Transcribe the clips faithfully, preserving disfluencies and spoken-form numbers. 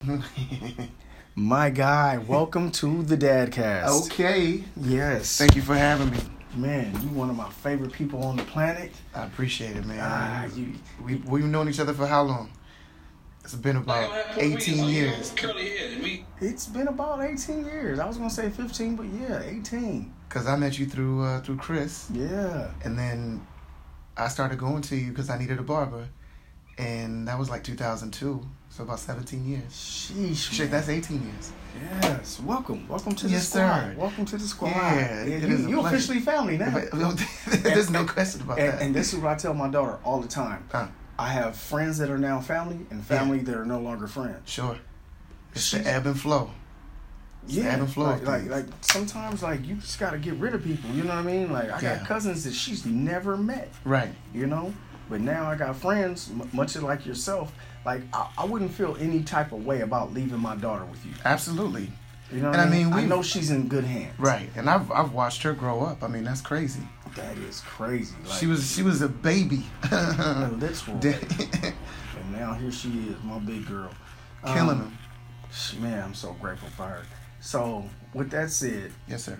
My guy, welcome to the Dadcast. Okay. Yes. Thank you for having me. Man, you one of my favorite people on the planet. I appreciate it, man. Ah, you, we, we've known each other for how long? It's been about eighteen years. It's been about eighteen years. I was going to say fifteen, but yeah, eighteen. Because I met you through uh, through Chris. Yeah. And then I started going to you because I needed a barber. And that was like two thousand two. So about seventeen years. Sheesh. Shit, that's eighteen years. Yes. Welcome. Welcome to the yes, squad. Sir. Welcome to the squad. Yeah, it you, is a You're pleasure. officially family now. There's no question about and, that. And this is what I tell my daughter all the time. Huh. I have friends that are now family and family yeah. that are no longer friends. Sure. It's She's, the ebb and flow. It's yeah. the ebb and flow. Like, like, like sometimes like you just got to get rid of people. You know what I mean? Like I yeah. got cousins that she's never met. Right. You know? But now I got friends, m- much like yourself. Like I, I wouldn't feel any type of way about leaving my daughter with you. Absolutely. You know what and I mean? I mean, I know she's in good hands. Right. And I've I've watched her grow up. I mean, that's crazy. That is crazy. Like, she was she was a baby. A literal baby. And now here she is, my big girl. Killing um, them. Man, I'm so grateful for her. So, with that said, yes, sir.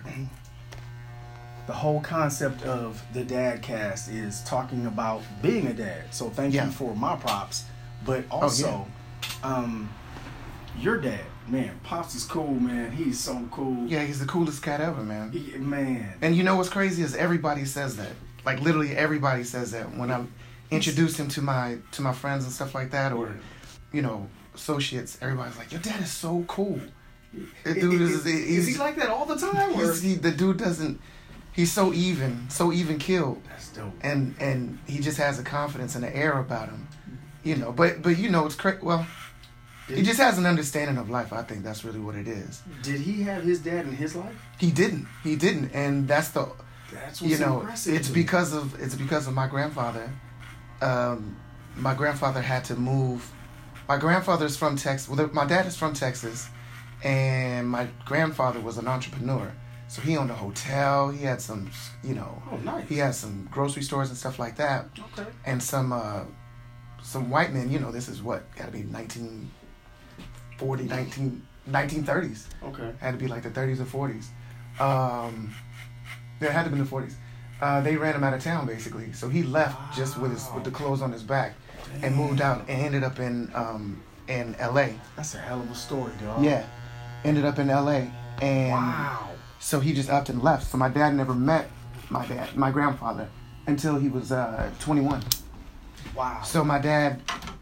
The whole concept of the Dadcast is talking about being a dad. So, thank yeah. you for my props, but also, oh, yeah. um, your dad, man, Pops is cool, man. He's so cool. Yeah, he's the coolest cat ever, man. He, man. And you know what's crazy is everybody says that. Like literally everybody says that when I introduced him to my to my friends and stuff like that, or you know associates. Everybody's like, "Your dad is so cool." The dude is, is, is he like that all the time? Or? He, the dude doesn't. He's so even, so even keeled. That's dope. And and he just has a confidence and an air about him, you know. But but you know it's crazy. Well, Did he just has an understanding of life. I think that's really what it is. Did he have his dad in his life? He didn't. He didn't, and that's the. That's what's you know, impressive. It's because of it's because of my grandfather. Um, my grandfather had to move. My grandfather's from Texas. Well, my dad is from Texas, and my grandfather was an entrepreneur. So he owned a hotel. He had some, you know. Oh, nice. He had some grocery stores and stuff like that. Okay. And some uh, some white men. You know, this is what got to be nineteen forty, nineteen, nineteen thirties. Okay. Had to be like the thirties or forties. Um, There had to be in the forties. Uh, they ran him out of town basically, so he left wow. just with his with the clothes on his back, Damn. and moved out and ended up in um, in L A. That's a hell of a story, dog. Yeah, ended up in L A, and wow. so he just upped and left. So my dad never met my dad, my grandfather, until he was uh, twenty-one. Wow. So my dad,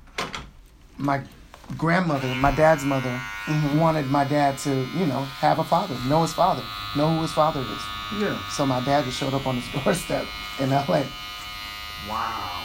my grandmother, my dad's mother, mm-hmm. wanted my dad to, you know, have a father, know his father, know who his father is. Yeah. So my dad just showed up on his doorstep in L A. Wow.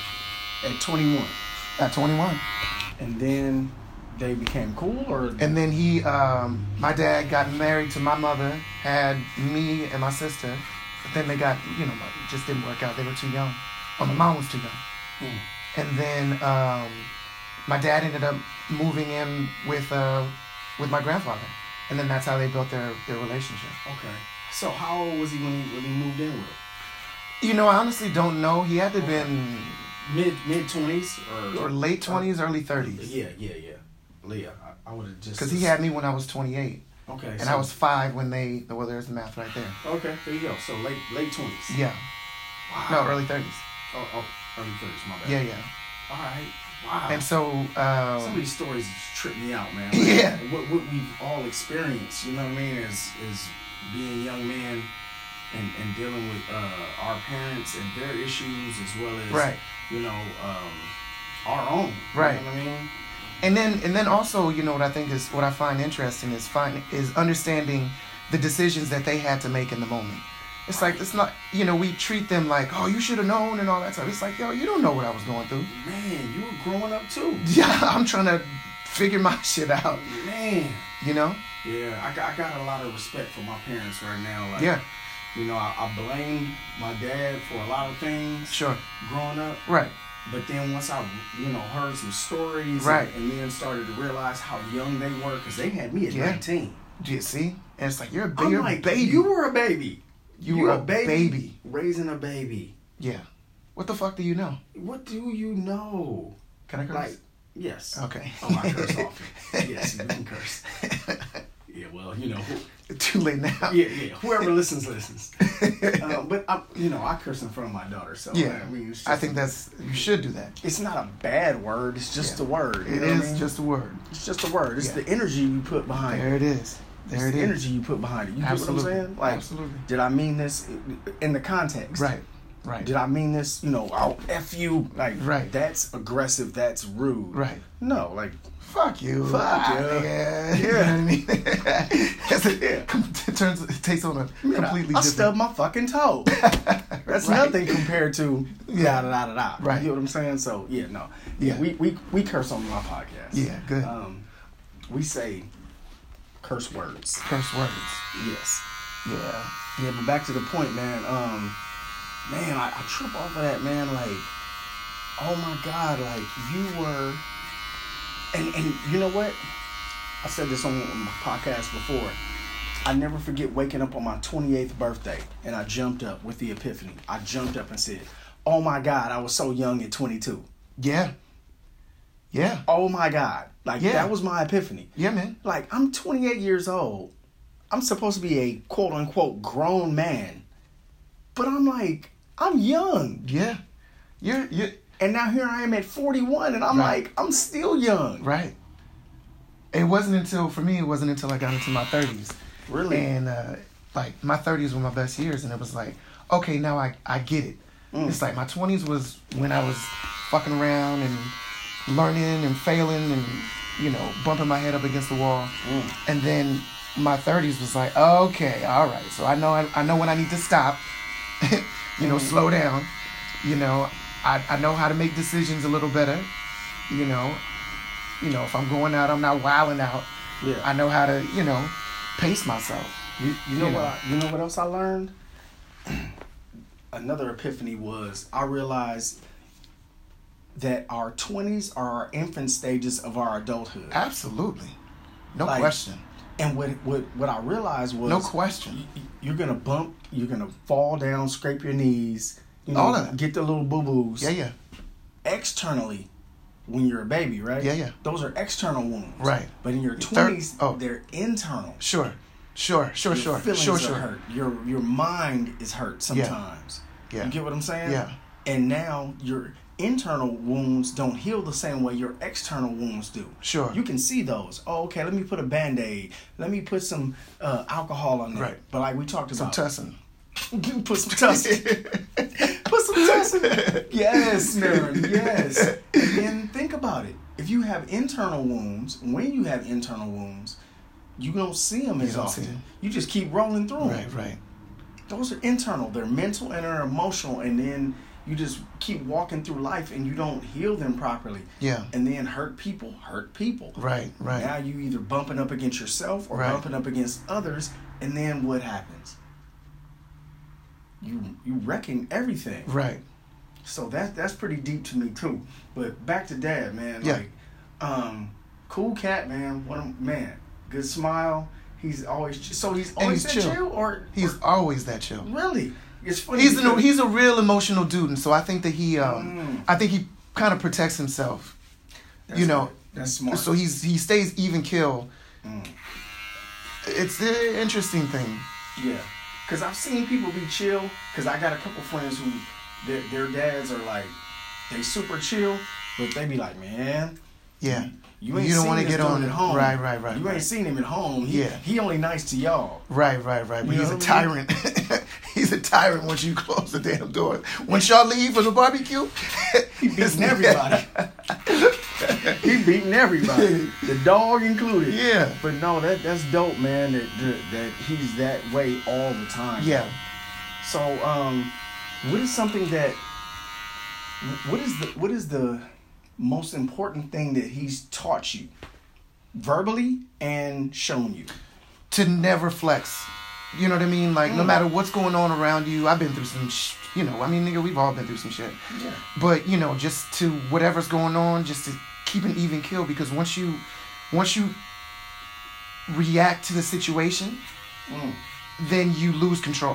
At twenty-one. At twenty-one. And then they became cool, or? And then he, um, my dad got married to my mother, had me and my sister. But then they got, you know, it just didn't work out. They were too young. Well, my mom was too young. Mm. And then um, my dad ended up moving in with uh, with my grandfather. And then that's how they built their, their relationship. Okay. So how old was he when he when he moved in with her? You know, I honestly don't know. He had to have been mid mid twenties or or late twenties, early thirties. Yeah, yeah, yeah. Leah, I, I would have just because he had me when I was twenty-eight. Okay. And so, I was five when they. Well, there's the math right there. Okay, there you go. So late late twenties. Yeah. Wow. No, early thirties. Oh, oh, early thirties. My bad. Yeah, yeah. All right. Wow. And so um, some of these stories trip me out, man. Like, yeah. What what we've all experienced, you know what I mean, is is being young men and, and dealing with uh, our parents and their issues as well as right. you know, um, our own. Right. You know what I mean? And then and then also, you know what I think is what I find interesting is find is understanding the decisions that they had to make in the moment. It's like, it's not, you know, we treat them like, oh, you should have known and all that stuff. It's like, yo, you don't know what I was going through. Man, you were growing up too. Yeah, I'm trying to figure my shit out. Man. You know? Yeah, I got, I got a lot of respect for my parents right now. Like, yeah. You know, I, I blamed my dad for a lot of things. Sure. Growing up. Right. But then once I, you know, heard some stories. Right. And, and then started to realize how young they were, because they had me at yeah. nineteen. Do you see? And it's like, you're a, ba- I'm you're like, a baby. You were a baby. You You're were a baby, baby. Raising a baby. Yeah. What the fuck do you know? What do you know? Can I curse? Like, Yes. Okay. Oh, I curse often. Yes, you can curse. Yeah, well, you know. Too late now. Yeah, yeah. Whoever listens, listens. uh, but, I, you know, I curse in front of my daughter, so. Yeah. I mean, it's just, I think that's, you should do that. It's not a bad word, it's just yeah. a word. It is I mean? just a word. It's just a word. It's yeah. the energy you put behind there it. There it is. There it's it the is. energy you put behind it. You Absolutely. get what I'm saying? Like, Absolutely. Did I mean this in the context? Right. Right. Did I mean this, you know, I'll F you? Like, right. That's aggressive, that's rude. Right. No, like, fuck you. Fuck ah, you. Yeah. You know what I mean? That's a, yeah. It turns, it takes on a completely I, I different... stubbed my fucking toe. That's right. Nothing compared to yeah. da da da da. Right. You know what I'm saying? So, yeah, no. Yeah, yeah. We, we, we curse on my podcast. Yeah, good. Um, we say curse words. Curse words. Yes. Yeah. Yeah, but back to the point, man. Um, man, I, I trip off of that, man. Like, oh my God, like you were, and and you know what? I said this on my podcast before. I never forget waking up on my twenty-eighth birthday, and I jumped up with the epiphany. I jumped up and said, "Oh my God, I was so young at twenty-two." Yeah. Yeah. Oh my God, like yeah. that was my epiphany. Yeah, man. Like I'm twenty-eight years old. I'm supposed to be a quote unquote grown man, but I'm like, I'm young. Yeah. You're, you're, and now here I am at forty-one, and I'm right. like, I'm still young. Right. It wasn't until, for me, it wasn't until I got into my thirties. Really? And, uh, like, my thirties were my best years, and it was like, okay, now I, I get it. Mm. It's like my twenties was when I was fucking around and learning and failing and, you know, bumping my head up against the wall. Mm. And then my thirties was like, okay, all right. So I know I, I know when I need to stop, you know, mm. slow down. You know, I, I know how to make decisions a little better. You know, you know, if I'm going out, I'm not wilding out. Yeah. I know how to, you know, pace myself. You, you know you what? Know. I, you know what else I learned? Another epiphany was I realized that our twenties are our infant stages of our adulthood. Absolutely, no like, question. And what what what I realized was no question. You, you're gonna bump, you're gonna fall down, scrape your knees. You know, all of that. Get the little boo-boos. Yeah, yeah. Externally, when you're a baby, right? Yeah, yeah. Those are external wounds. Right. But in your twenties, oh. they're internal. Sure. Sure, sure, your sure. Feelings sure, are sure. hurt. Your your mind is hurt sometimes. Yeah. yeah. You get what I'm saying? Yeah. And now your internal wounds don't heal the same way your external wounds do. Sure. You can see those. Oh, okay, let me put a Band-Aid. Let me put some uh, alcohol on there. Right. But like we talked about. Some tussin. Put some tussin. Put some tussin. Yes, man. Yes. And then think about it. If you have internal wounds, when you have internal wounds, you don't see them as often. You just keep rolling through them. Right, right. Those are internal. They're mental and they're emotional. And then you just keep walking through life and you don't heal them properly. Yeah. And then hurt people hurt people. Right, right. Now you either bumping up against yourself or right. bumping up against others. And then what happens? You you wrecking everything. Right. So that that's pretty deep to me too. But back to Dad, man. Yeah. Like, um, cool cat, man. What a man. Good smile. He's always so he's always he's that chill. chill, or he's or, always that chill. Really, it's funny. He's a, he's a real emotional dude, and so I think that he um mm. I think he kind of protects himself. That's you know, good. That's smart. So he's he stays even kill. Mm. It's an interesting thing. Yeah, because I've seen people be chill. Because I got a couple friends who their their dads are like they super chill, but they be like, man, yeah. You, ain't you don't want to get on at home. Right, right, right. You right. ain't seen him at home. He, yeah. He only nice to y'all. Right, right, right. But you he's a mean? tyrant. He's a tyrant once you close the damn door. Once y'all leave for the barbecue, he beating everybody. He beating everybody. The dog included. Yeah. But no, that that's dope, man. That, that that he's that way all the time. Yeah. So, um, what is something that? What is the what is the most important thing that he's taught you, verbally and shown you? To never flex. You know what I mean? Like, mm. no matter what's going on around you, I've been through some, sh- you know, I mean, nigga, we've all been through some shit. Yeah. But, you know, just to whatever's going on, just to keep an even kill, because once you, once you react to the situation, mm. then you lose control.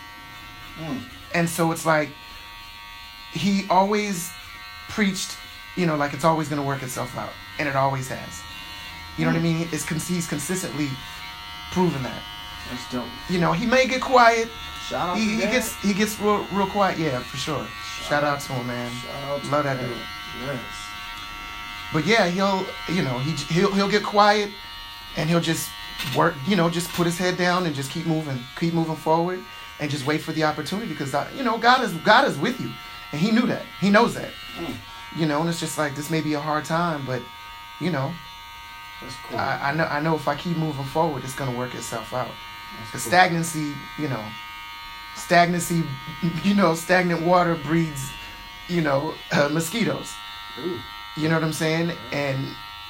Mm. And so it's like, he always preached you know, like it's always going to work itself out. And it always has. You know mm. what I mean? It's He's consistently proven that. That's dope. You know, he may get quiet. Shout out he, to he Dad. gets He gets real, real quiet, yeah, for sure. Shout, Shout out to him, man. Shout out to Love that Dad. dude. Yes. But yeah, he'll, you know, he he'll he'll get quiet, and he'll just work, you know, just put his head down and just keep moving, keep moving forward, and just wait for the opportunity because, you know, God is God is with you, and He knew that, He knows that, mm. you know, and it's just like this may be a hard time, but, you know, that's cool. I, I know I know if I keep moving forward, it's gonna work itself out. That's the cool. stagnancy, you know, stagnancy, you know, stagnant water breeds, you know, uh, mosquitoes. Ooh. You know what I'm saying? And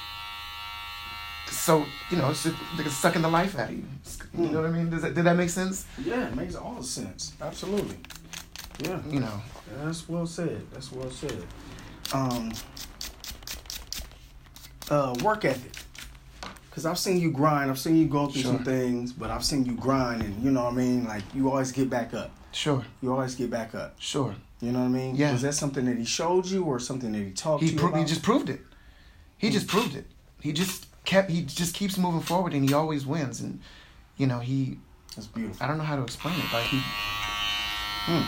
so, you know, it's just like it's sucking the life out of you. You know what I mean? Does that, did that make sense? Yeah, it makes all the sense. Absolutely. Yeah. You know. Yeah, that's well said. That's well said. Um, uh, work ethic. Because I've seen you grind. I've seen you go through Sure. some things, but I've seen you grind and, you know what I mean? Like, you always get back up. Sure. You always get back up. Sure. You know what I mean? Yeah. Was that something that he showed you or something that he talked He to you pro- about? he just proved it. He just proved it. He just kept. He just keeps moving forward, and he always wins. And you know he. That's beautiful. I don't know how to explain it. Like he. Hmm.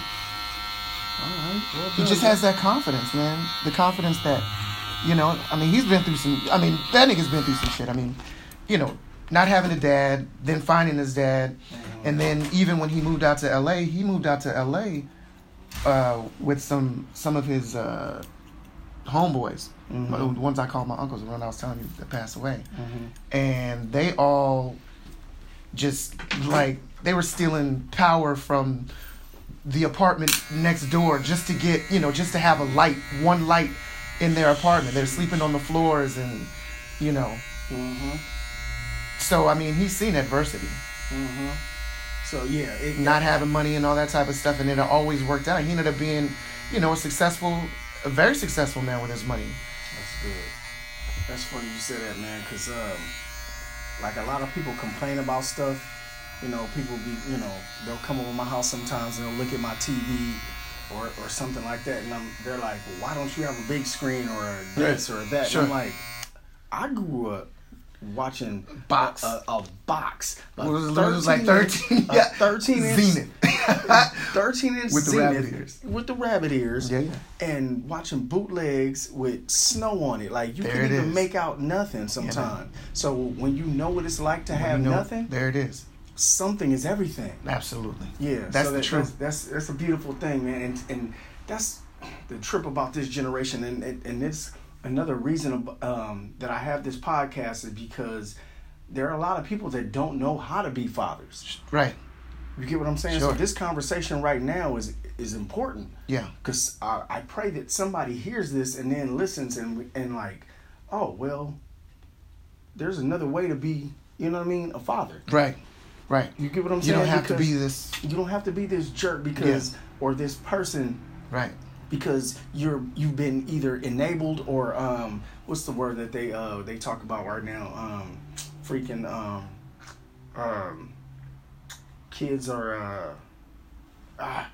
All right. Well He done, just man. has that confidence, man. The confidence that, you know. I mean, he's been through some. I mean, that nigga's been through some shit. I mean, you know, not having a dad, then finding his dad, Mm-hmm. and then even when he moved out to L A, he moved out to L A. Uh, with some some of his uh, homeboys, Mm-hmm. the ones I call my uncles, the one I was telling you that passed away, Mm-hmm. and they all just like they were stealing power from the apartment next door just to get, you know, just to have a light, one light in their apartment. They're sleeping on the floors, and you know, Mm-hmm. so I mean, he's seen adversity. Mm-hmm. So yeah, it, Not having money and all that type of stuff, and it always worked out. He ended up being, you know, a successful, a very successful man with his money. That's good. That's funny you said that, man, because um, like a lot of people complain about stuff. You know, people be, you know, they'll come over my house sometimes and they'll look at my T V or or something like that, and I'm, they're like, well, why don't you have a big screen or a this or that? Sure. And I'm like, I grew up watching Box. a, a, a box. A What was it? It was like thirteen. A Yeah. thirteen inch Zenith. thirteen inch With the Zenith rabbit ears. with the rabbit ears. Yeah, yeah. And watching bootlegs with snow on it. Like, you There couldn't it even is. make out nothing sometimes. So when you know what it's like to have You know, nothing, there it is. something is everything. Absolutely. Yeah, That's so the that, truth. That's, that's that's a beautiful thing, man, and and that's the trip about this generation, and and, and it's another reason um, that I have this podcast is because there are a lot of people that don't know how to be fathers. Right. You get what I'm saying? Sure. So this conversation right now is is important. Yeah. Because I, I pray that somebody hears this and then listens and and like, oh well, there's another way to be. You know what I mean? A father. Right. Right. You get what I'm You saying? don't have Because to be this. You don't have to be this jerk because or this person Right. because you're you've been either enabled or um what's the word that they uh they talk about right now um freaking um um kids are uh ah,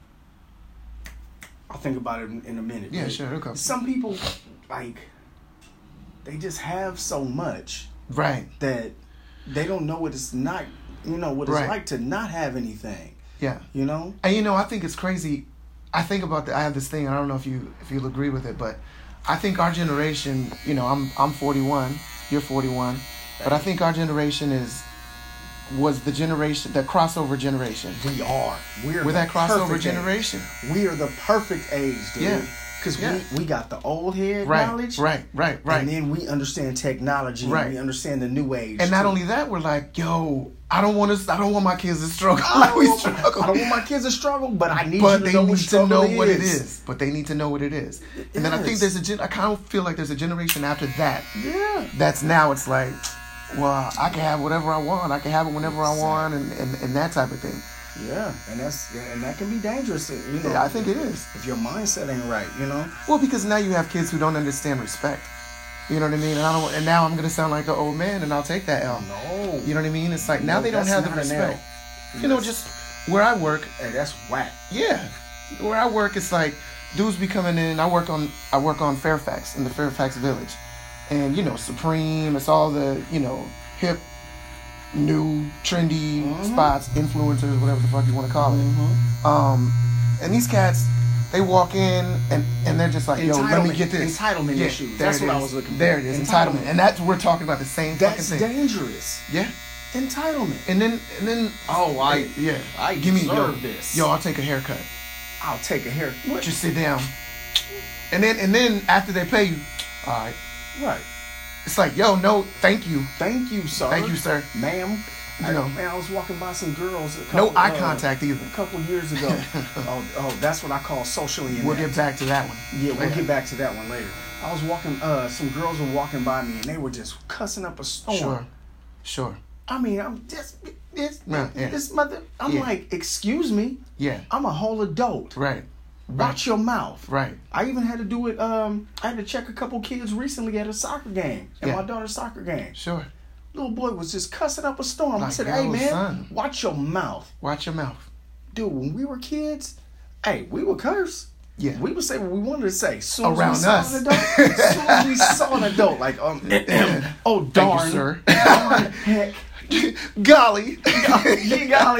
I'll think about it in, in a minute. Yeah, But sure. It'll come. Some people like they just have so much Right. that they don't know what it's not you know what it's Right. like to not have anything. Yeah. You know? And you know, I think it's crazy. I think about that. I have this thing. I don't know if you if you'll agree with it, but I think our generation. You know, I'm I'm forty-one. You're forty-one, but I think our generation is was the generation, the crossover generation. We are. We're We're the that crossover perfect generation. Age. We are the perfect age, dude. Yeah. Because Yeah. we, we got the old head Right. knowledge. Right. Right. Right. And then we understand technology. Right. And we understand the new age. And not too. only that, we're like, yo, I don't want to. I don't want my kids to struggle I like don't, we want, struggle. I don't want my kids to struggle, but I need but you to they know need what to struggle know is. what it is. But they need to know what it is. And then I think Yes. there's a gen- I kind of feel like there's a generation after that. Yeah. That's now it's like, well, I can have whatever I want. I can have it whenever I want, and, and, and that type of thing. Yeah. And that's and that can be dangerous. You know. Yeah, I think it is. If your mindset ain't right, you know. Well, because now you have kids who don't understand respect. You know what I mean? And I don't. And now I'm gonna sound like an old man, and I'll take that L. No. You know what I mean? It's like now No, they don't that's have the not an respect. L. You know, That's- just where I work. Hey, that's whack. Yeah, where I work, it's like dudes be coming in. I work on I work on Fairfax in the Fairfax Village, and you know Supreme. It's all the you know hip, new, trendy mm-hmm. spots, influencers, whatever the fuck you want to call it. Mm-hmm. Um, and these cats, they walk in and, and they're just like, yo, let me get this. Entitlement yeah, issues. That's what I was looking for. There it is, entitlement. entitlement. And that's we're talking about the same that's fucking thing. That's dangerous. Yeah. Entitlement. And then and then oh I hey, yeah I give me deserve yo, this. Yo, I'll take a haircut. I'll take a haircut. What? Just sit down. And then and then after they pay you, all right. Right. It's like, yo, no, thank you. Thank you, sir. Thank you, sir. Ma'am. You know, man, I was walking by some girls. A no couple, eye uh, contact either. A couple years ago. oh, oh, that's what I call socially inept. We'll get back to that one. Yeah, we'll later. get back to that one later. I was walking. Uh, some girls were walking by me, and they were just cussing up a storm. Sure, sure. I mean, I'm just this yeah, yeah. this mother. I'm yeah. like, excuse me. Yeah. I'm a whole adult. Right. Watch right. your mouth. Right. I even had to do it. Um, I had to check a couple kids recently at a soccer game, at yeah. my daughter's soccer game. Sure. Little boy was just cussing up a storm. Like, I said, hey, man, son. watch your mouth. Watch your mouth. Dude, when we were kids, hey, we would curse. Yeah. We would say what we wanted to say. Soon Around as we us. Saw an adult, as soon as we saw an adult, like, um, oh, darn. Thank you, sir. Darn, heck. Golly. Yeah, golly.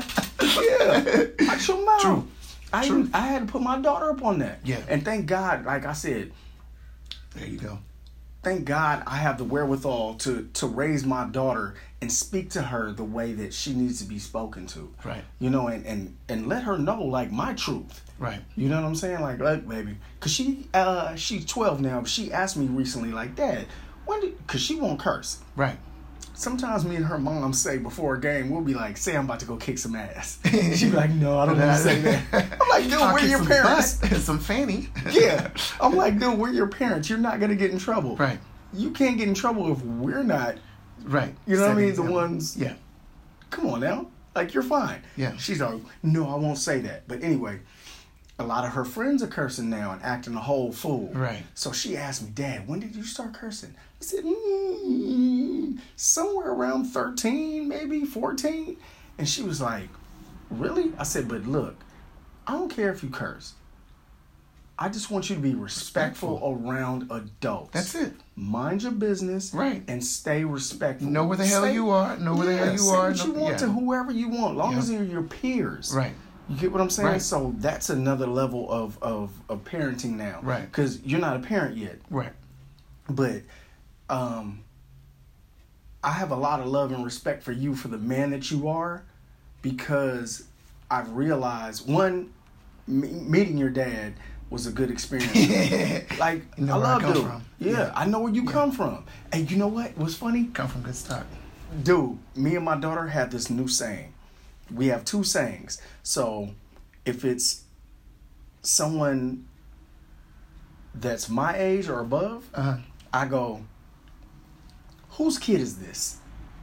Yeah. Watch your mouth. True. I, True. Even, I had to put my daughter up on that. Yeah. And thank God, like I said. There you go. Thank God I have the wherewithal to to raise my daughter and speak to her the way that she needs to be spoken to. Right. You know, and, and, and let her know, like, my truth. Right. You know what I'm saying? Like, look, baby. Because she, uh, she's twelve now. But she asked me recently, like, Dad, when did... Because she won't curse. Right. Sometimes me and her mom say before a game, we'll be like, say I'm about to go kick some ass. She'd be like, no, I don't want to say that. I'm like, dude, we're your parents. Butt, some fanny. Yeah. I'm like, dude, we're your parents. You're not going to get in trouble. Right. You can't get in trouble if we're not. Right. You know what I mean? Example. The ones. Yeah. Come on now. Like, you're fine. Yeah. She's like, no, I won't say that. But anyway, a lot of her friends are cursing now and acting a whole fool. Right. So she asked me, Dad, when did you start cursing? I said, mm, somewhere around thirteen, maybe fourteen. And she was like, really? I said, but look, I don't care if you curse. I just want you to be respectful, respectful. around adults. That's it. Mind your business. Right. And stay respectful. Know where the hell say, you are. Know where yeah, the hell you say are. what you no, want yeah. to whoever you want, long yeah. as they're your peers. Right. You get what I'm saying? Right. So that's another level of, of, of parenting now. Right. Because you're not a parent yet. Right. But um, I have a lot of love and respect for you for the man that you are, because I've realized, one, me- meeting your dad was a good experience. Like, you know I love where I come dude. from. Yeah, Yeah. I know where you Yeah. come from. And you know what? What's funny? Come from good stock. Dude, me and my daughter have this new saying. We have two sayings. So if it's someone that's my age or above, uh-huh. I go, whose kid is this?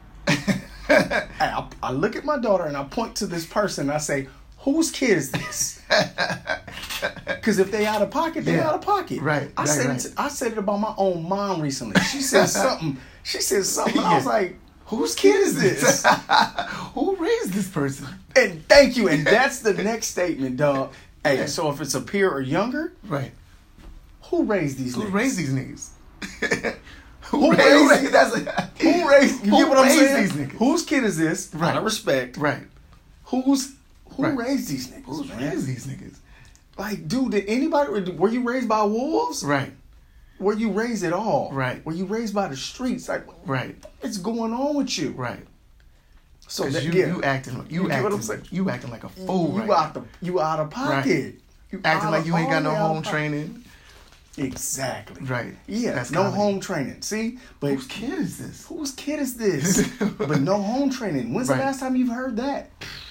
I, I look at my daughter and I point to this person and I say, whose kid is this? Because if they out of pocket, they yeah. out of pocket. Right. I right, said right. It to, I said it about my own mom recently. She said something. She said something. And I was like, whose kid is this? Who raised this person? And thank you. And that's the next statement, dog. Hey, Yeah. so if it's a peer or younger, Right. who raised these Who niggas? raised these niggas? Who, who raised, raised that's a, who raised you who get what I'm raised saying? these niggas? Whose kid is this? Right. Out of respect. Right. Who's who Right. raised these niggas? Who man? raised these niggas? Like, dude, did anybody were you raised by wolves? Right. Were you raised at all? Right. Were you raised by the streets? Like, Right. what's going on with you? Right. So Because that, you, yeah, you acting you, You get what I'm acting saying? you acting like a fool. you right out now. the you out of pocket. Right. You Acting out like of- you ain't got no all the way out home of pocket. training. Exactly. Right. Yeah. That's no comedy. home training. See, but Whose kid is this? whose kid is this? But no home training. When's Right. the last time you've heard that?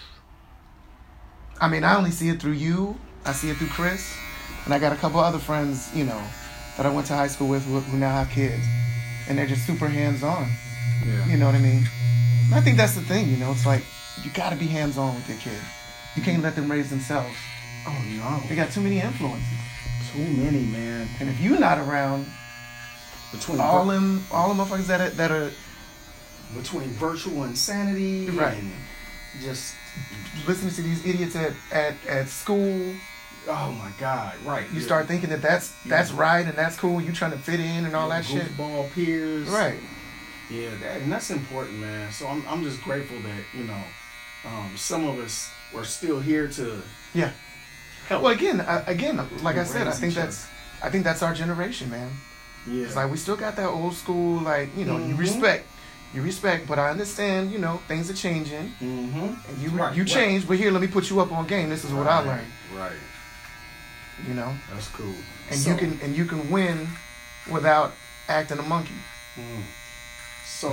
I mean, I only see it through you. I see it through Chris, and I got a couple other friends, you know, that I went to high school with who, who now have kids, and they're just super hands-on. Yeah. You know what I mean? And I think that's the thing. You know, it's like you got to be hands-on with your kid. You can't let them raise themselves. Oh no. They got too many influences, Too many, man. and if you're not around, Between all vir- them, all them motherfuckers that are, that are between virtual insanity Right. and just listening to these idiots at, at, at school, Oh my God! Right. You yeah. start thinking that that's that's yeah. right and that's cool. You trying to fit in and all yeah, that shit. Goofball peers. Right. Yeah, that, and that's important, man. So I'm I'm just grateful that you know, um, some of us are still here to yeah help. Well, again, I, again, like I said, I think that's other. I think that's our generation, man. Yeah. It's like we still got that old school, like you know, mm-hmm. you respect. You respect, but I understand, you know, things are changing. Mm-hmm. And you right, you right. change, but here, let me put you up on game. This is what right, I learned. Right. You know? That's cool. And so, you can and you can win without acting a monkey. Mm. So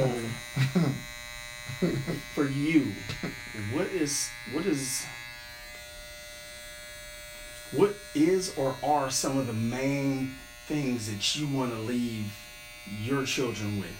for you, what is what is what is or are some of the main things that you want to leave your children with?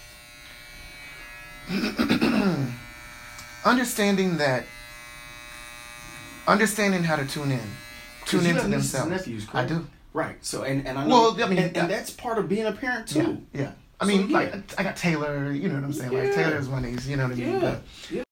Understanding that, understanding how to tune in, tune into themselves. Nephews, I do. Right. So and, and I know. Well, I mean, and, and that's part of being a parent too. Yeah. yeah. I mean, so, yeah. like I got Taylor. You know what I'm saying? Yeah. Like Taylor's my niece. You know what I mean? Yeah. But, yeah.